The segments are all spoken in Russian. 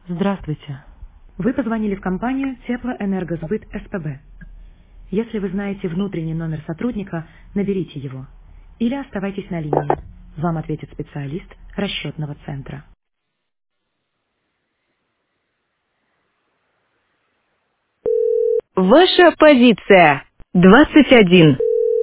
Здравствуйте. Вы позвонили в компанию Теплоэнергосбыт СПБ. Если вы знаете внутренний номер сотрудника, наберите его. Или оставайтесь на линии. Вам ответит специалист расчетного центра. Ваша позиция 21.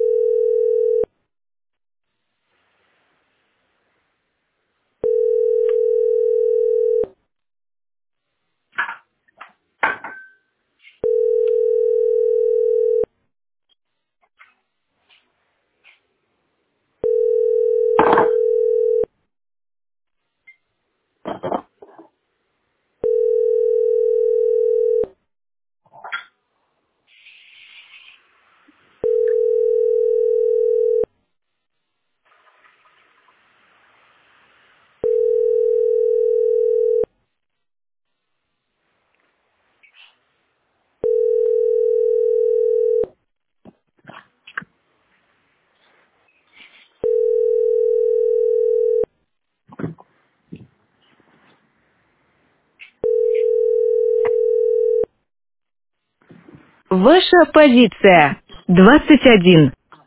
Ваша позиция 21.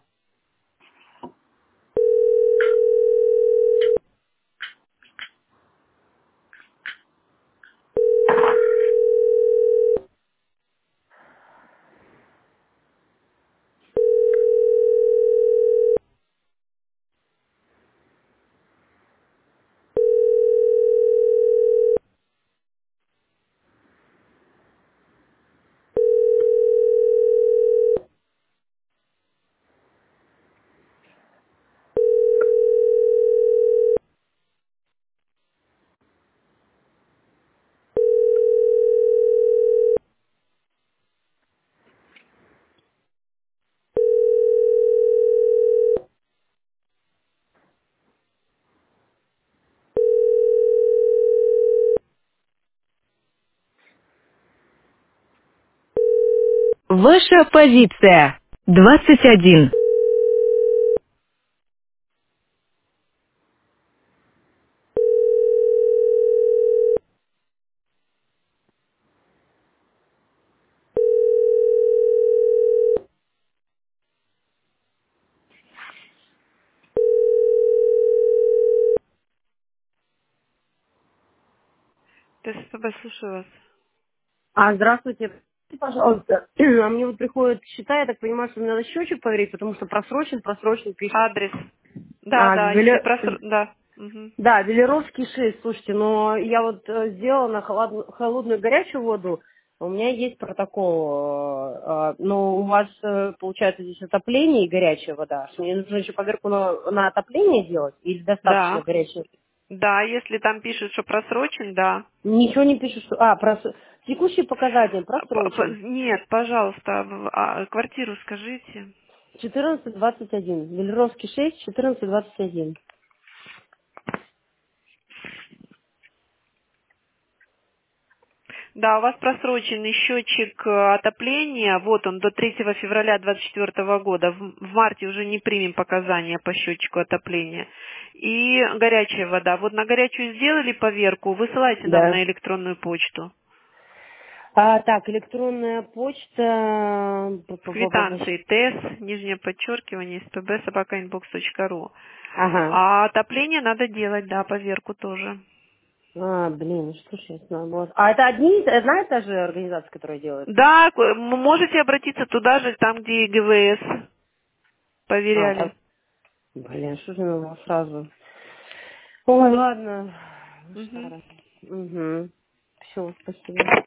Ваша позиция 21. ТСПБ, слушаю вас. Здравствуйте. Пожалуйста. А мне вот приходит счета, я так понимаю, что мне надо счетчик проверить, потому что просрочен пишет. Адрес. Да, да, если Да. Мгм. Да, Велеровский 6, слушайте, но я вот сделала на холодную горячую воду, у меня есть протокол, но у вас, получается, здесь отопление и горячая вода. Мне нужно еще поверку на отопление делать или достаточно Да. горячей? Да, если там пишут, что просрочен, да. Ничего не пишут, что... текущий показатель просрочен. Нет, пожалуйста, квартиру скажите. 1421. Велеровский 6, 1421. Да, у вас просроченный счетчик отопления, вот он, до 3 февраля 2024 года. В марте уже не примем показания по счетчику отопления. И горячая вода. Вот на горячую сделали поверку, высылайте нам Да. на электронную почту. Так, электронная почта... Квитанции ТЭС, нижнее подчеркивание, СПБ, собака.inbox.ru. Ага. А отопление надо делать, да, поверку тоже. Блин, что ж я знаю. А это одна и та же организация, которая делает? Да, можете обратиться туда же, там, где и ГВС Так. поверяли. Блин, что же надо сразу? Ой, ладно. Мгм. Старая. Угу. Все, спасибо.